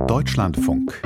Deutschlandfunk.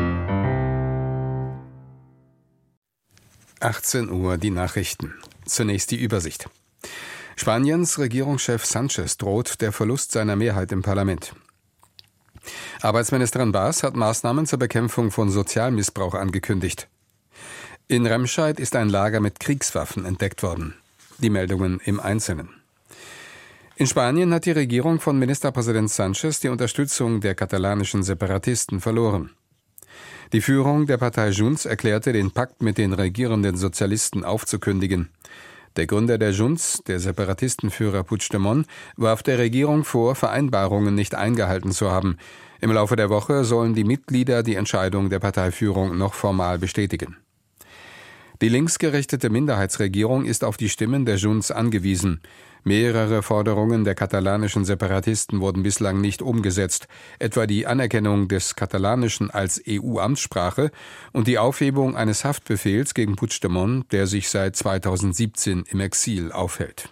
18 Uhr die Nachrichten. Zunächst die Übersicht. Spaniens Regierungschef Sánchez droht der Verlust seiner Mehrheit im Parlament. Arbeitsministerin Bas hat Maßnahmen zur Bekämpfung von Sozialmissbrauch angekündigt. In Remscheid ist ein Lager mit Kriegswaffen entdeckt worden. Die Meldungen im Einzelnen. In Spanien hat die Regierung von Ministerpräsident Sánchez die Unterstützung der katalanischen Separatisten verloren. Die Führung der Partei Junts erklärte, den Pakt mit den regierenden Sozialisten aufzukündigen. Der Gründer der Junts, der Separatistenführer Puigdemont, warf der Regierung vor, Vereinbarungen nicht eingehalten zu haben. Im Laufe der Woche sollen die Mitglieder die Entscheidung der Parteiführung noch formal bestätigen. Die linksgerichtete Minderheitsregierung ist auf die Stimmen der Junts angewiesen. Mehrere Forderungen der katalanischen Separatisten wurden bislang nicht umgesetzt, etwa die Anerkennung des Katalanischen als EU-Amtssprache und die Aufhebung eines Haftbefehls gegen Puigdemont, der sich seit 2017 im Exil aufhält.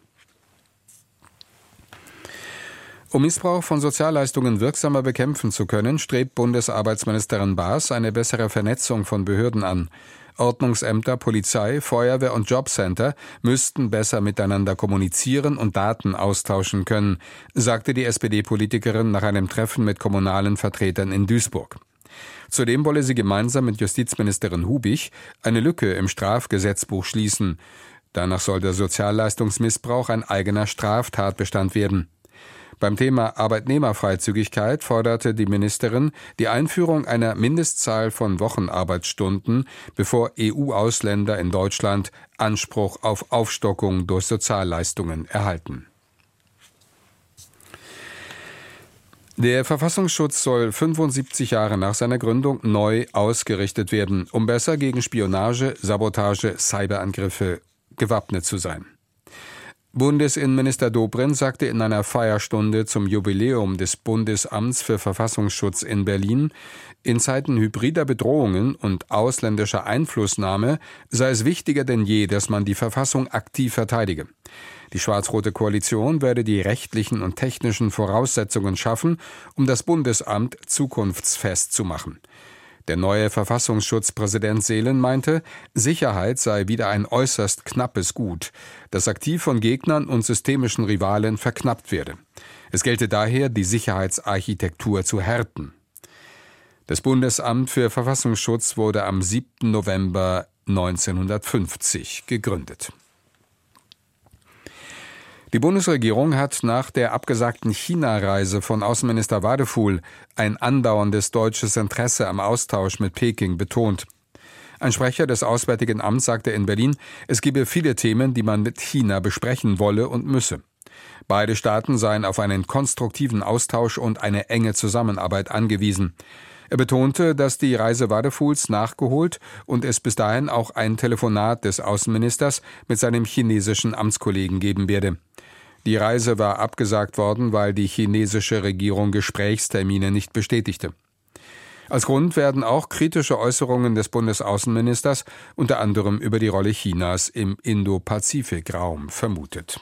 Um Missbrauch von Sozialleistungen wirksamer bekämpfen zu können, strebt Bundesarbeitsministerin Bas eine bessere Vernetzung von Behörden an. Ordnungsämter, Polizei, Feuerwehr und Jobcenter müssten besser miteinander kommunizieren und Daten austauschen können, sagte die SPD-Politikerin nach einem Treffen mit kommunalen Vertretern in Duisburg. Zudem wolle sie gemeinsam mit Justizministerin Hubich eine Lücke im Strafgesetzbuch schließen. Danach soll der Sozialleistungsmissbrauch ein eigener Straftatbestand werden. Beim Thema Arbeitnehmerfreizügigkeit forderte die Ministerin die Einführung einer Mindestzahl von Wochenarbeitsstunden, bevor EU-Ausländer in Deutschland Anspruch auf Aufstockung durch Sozialleistungen erhalten. Der Verfassungsschutz soll 75 Jahre nach seiner Gründung neu ausgerichtet werden, um besser gegen Spionage, Sabotage, Cyberangriffe gewappnet zu sein. Bundesinnenminister Dobrindt sagte in einer Feierstunde zum Jubiläum des Bundesamts für Verfassungsschutz in Berlin, in Zeiten hybrider Bedrohungen und ausländischer Einflussnahme sei es wichtiger denn je, dass man die Verfassung aktiv verteidige. Die schwarz-rote Koalition werde die rechtlichen und technischen Voraussetzungen schaffen, um das Bundesamt zukunftsfest zu machen. Der neue Verfassungsschutzpräsident Seelen meinte, Sicherheit sei wieder ein äußerst knappes Gut, das aktiv von Gegnern und systemischen Rivalen verknappt werde. Es gelte daher, die Sicherheitsarchitektur zu härten. Das Bundesamt für Verfassungsschutz wurde am 7. November 1950 gegründet. Die Bundesregierung hat nach der abgesagten China-Reise von Außenminister Wadefuhl ein andauerndes deutsches Interesse am Austausch mit Peking betont. Ein Sprecher des Auswärtigen Amts sagte in Berlin, es gebe viele Themen, die man mit China besprechen wolle und müsse. Beide Staaten seien auf einen konstruktiven Austausch und eine enge Zusammenarbeit angewiesen. Er betonte, dass die Reise Wadefuhls nachgeholt und es bis dahin auch ein Telefonat des Außenministers mit seinem chinesischen Amtskollegen geben werde. Die Reise war abgesagt worden, weil die chinesische Regierung Gesprächstermine nicht bestätigte. Als Grund werden auch kritische Äußerungen des Bundesaußenministers, unter anderem über die Rolle Chinas im Indo-Pazifik-Raum, vermutet.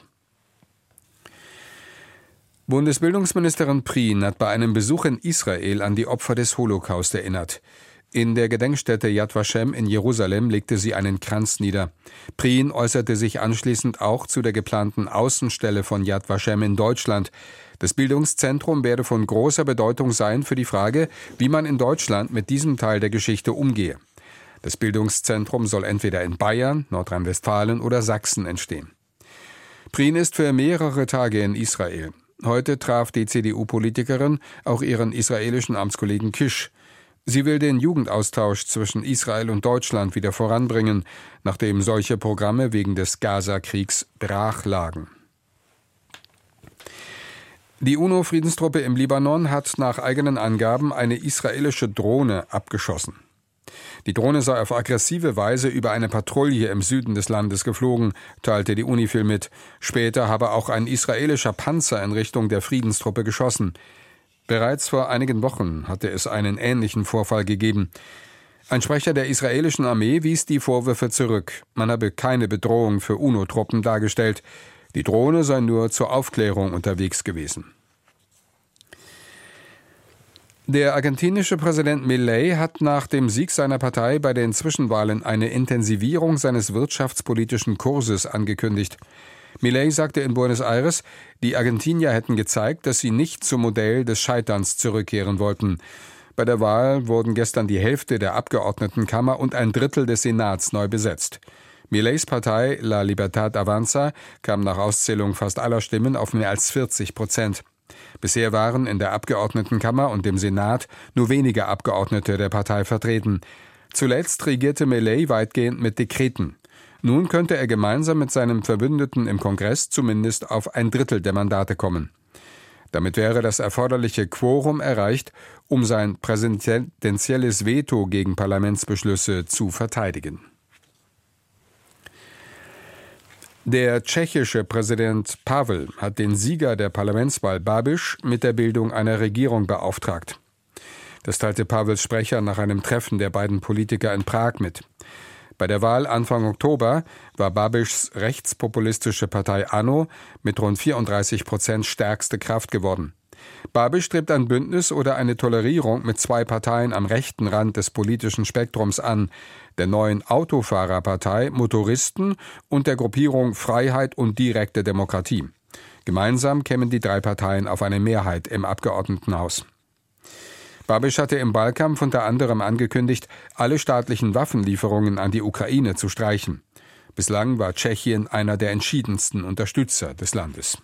Bundesbildungsministerin Prien hat bei einem Besuch in Israel an die Opfer des Holocaust erinnert. In der Gedenkstätte Yad Vashem in Jerusalem legte sie einen Kranz nieder. Prien äußerte sich anschließend auch zu der geplanten Außenstelle von Yad Vashem in Deutschland. Das Bildungszentrum werde von großer Bedeutung sein für die Frage, wie man in Deutschland mit diesem Teil der Geschichte umgehe. Das Bildungszentrum soll entweder in Bayern, Nordrhein-Westfalen oder Sachsen entstehen. Prien ist für mehrere Tage in Israel. Heute traf die CDU-Politikerin auch ihren israelischen Amtskollegen Kish. Sie will den Jugendaustausch zwischen Israel und Deutschland wieder voranbringen, nachdem solche Programme wegen des Gaza-Kriegs brach lagen. Die UNO-Friedenstruppe im Libanon hat nach eigenen Angaben eine israelische Drohne abgeschossen. Die Drohne sei auf aggressive Weise über eine Patrouille im Süden des Landes geflogen, teilte die UNIFIL mit. Später habe auch ein israelischer Panzer in Richtung der Friedenstruppe geschossen. Bereits vor einigen Wochen hatte es einen ähnlichen Vorfall gegeben. Ein Sprecher der israelischen Armee wies die Vorwürfe zurück. Man habe keine Bedrohung für UNO-Truppen dargestellt. Die Drohne sei nur zur Aufklärung unterwegs gewesen. Der argentinische Präsident Milei hat nach dem Sieg seiner Partei bei den Zwischenwahlen eine Intensivierung seines wirtschaftspolitischen Kurses angekündigt. Milei sagte in Buenos Aires, die Argentinier hätten gezeigt, dass sie nicht zum Modell des Scheiterns zurückkehren wollten. Bei der Wahl wurden gestern die Hälfte der Abgeordnetenkammer und ein Drittel des Senats neu besetzt. Mileis Partei La Libertad Avanza kam nach Auszählung fast aller Stimmen auf mehr als 40%. Bisher waren in der Abgeordnetenkammer und dem Senat nur wenige Abgeordnete der Partei vertreten. Zuletzt regierte Milei weitgehend mit Dekreten. Nun könnte er gemeinsam mit seinem Verbündeten im Kongress zumindest auf ein Drittel der Mandate kommen. Damit wäre das erforderliche Quorum erreicht, um sein präsidentielles Veto gegen Parlamentsbeschlüsse zu verteidigen. Der tschechische Präsident Pavel hat den Sieger der Parlamentswahl Babiš mit der Bildung einer Regierung beauftragt. Das teilte Pavels Sprecher nach einem Treffen der beiden Politiker in Prag mit. Bei der Wahl Anfang Oktober war Babišs rechtspopulistische Partei ANO mit rund 34% stärkste Kraft geworden. Babiš strebt ein Bündnis oder eine Tolerierung mit zwei Parteien am rechten Rand des politischen Spektrums an, der neuen Autofahrerpartei Motoristen und der Gruppierung Freiheit und direkte Demokratie. Gemeinsam kämen die drei Parteien auf eine Mehrheit im Abgeordnetenhaus. Babiš hatte im Wahlkampf unter anderem angekündigt, alle staatlichen Waffenlieferungen an die Ukraine zu streichen. Bislang war Tschechien einer der entschiedensten Unterstützer des Landes.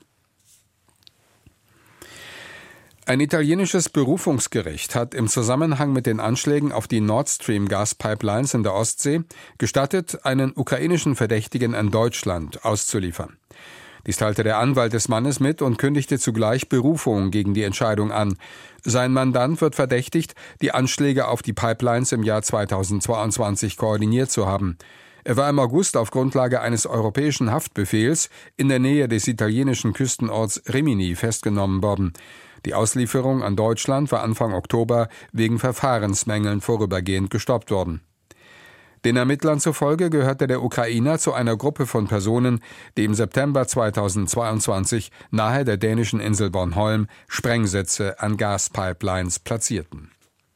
Ein italienisches Berufungsgericht hat im Zusammenhang mit den Anschlägen auf die Nord Stream Gaspipelines in der Ostsee gestattet, einen ukrainischen Verdächtigen an Deutschland auszuliefern. Dies teilte der Anwalt des Mannes mit und kündigte zugleich Berufung gegen die Entscheidung an. Sein Mandant wird verdächtigt, die Anschläge auf die Pipelines im Jahr 2022 koordiniert zu haben. Er war im August auf Grundlage eines europäischen Haftbefehls in der Nähe des italienischen Küstenorts Rimini festgenommen worden. Die Auslieferung an Deutschland war Anfang Oktober wegen Verfahrensmängeln vorübergehend gestoppt worden. Den Ermittlern zufolge gehörte der Ukrainer zu einer Gruppe von Personen, die im September 2022 nahe der dänischen Insel Bornholm Sprengsätze an Gaspipelines platzierten.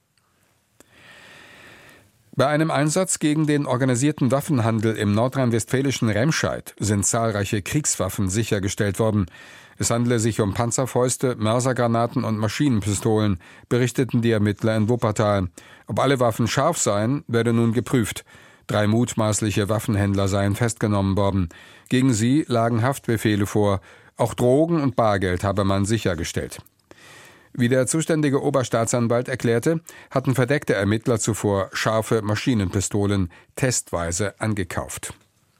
Bei einem Einsatz gegen den organisierten Waffenhandel im nordrhein-westfälischen Remscheid sind zahlreiche Kriegswaffen sichergestellt worden. Es handele sich um Panzerfäuste, Mörsergranaten und Maschinenpistolen, berichteten die Ermittler in Wuppertal. Ob alle Waffen scharf seien, werde nun geprüft. 3 mutmaßliche Waffenhändler seien festgenommen worden. Gegen sie lagen Haftbefehle vor. Auch Drogen und Bargeld habe man sichergestellt. Wie der zuständige Oberstaatsanwalt erklärte, hatten verdeckte Ermittler zuvor scharfe Maschinenpistolen testweise angekauft.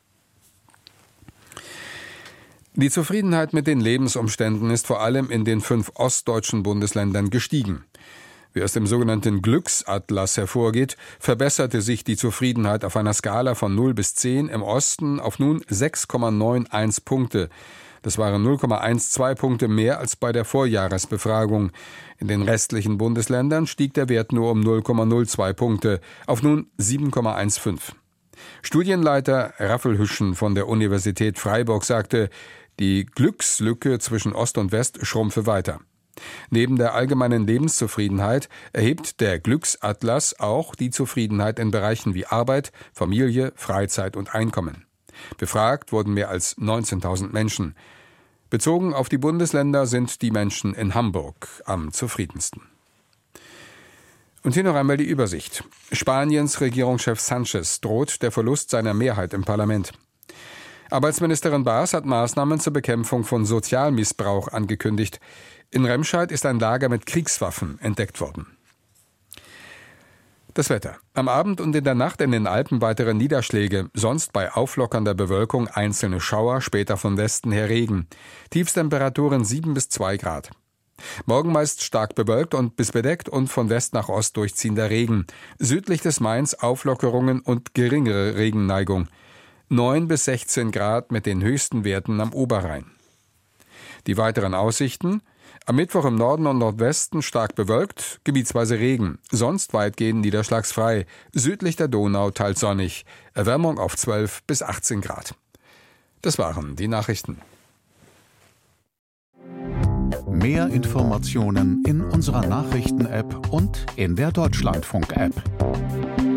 Die Zufriedenheit mit den Lebensumständen ist vor allem in den 5 ostdeutschen Bundesländern gestiegen. Wie aus dem sogenannten Glücksatlas hervorgeht, verbesserte sich die Zufriedenheit auf einer Skala von 0 bis 10 im Osten auf nun 6,91 Punkte. Das waren 0,12 Punkte mehr als bei der Vorjahresbefragung. In den restlichen Bundesländern stieg der Wert nur um 0,02 Punkte auf nun 7,15. Studienleiter Raffel Hüschen von der Universität Freiburg sagte, die Glückslücke zwischen Ost und West schrumpfe weiter. Neben der allgemeinen Lebenszufriedenheit erhebt der Glücksatlas auch die Zufriedenheit in Bereichen wie Arbeit, Familie, Freizeit und Einkommen. Befragt wurden mehr als 19.000 Menschen. Bezogen auf die Bundesländer sind die Menschen in Hamburg am zufriedensten. Und hier noch einmal die Übersicht. Spaniens Regierungschef Sánchez droht der Verlust seiner Mehrheit im Parlament. Arbeitsministerin Baas hat Maßnahmen zur Bekämpfung von Sozialmissbrauch angekündigt. In Remscheid ist ein Lager mit Kriegswaffen entdeckt worden. Das Wetter. Am Abend und in der Nacht in den Alpen weitere Niederschläge, sonst bei auflockernder Bewölkung einzelne Schauer, später von Westen her Regen. Tiefstemperaturen 7 bis 2 Grad. Morgen meist stark bewölkt und bis bedeckt und von West nach Ost durchziehender Regen. Südlich des Mains Auflockerungen und geringere Regenneigung. 9 bis 16 Grad mit den höchsten Werten am Oberrhein. Die weiteren Aussichten: am Mittwoch im Norden und Nordwesten stark bewölkt, gebietsweise Regen, sonst weitgehend niederschlagsfrei, südlich der Donau teils sonnig, Erwärmung auf 12 bis 18 Grad. Das waren die Nachrichten. Mehr Informationen in unserer Nachrichten-App und in der Deutschlandfunk-App.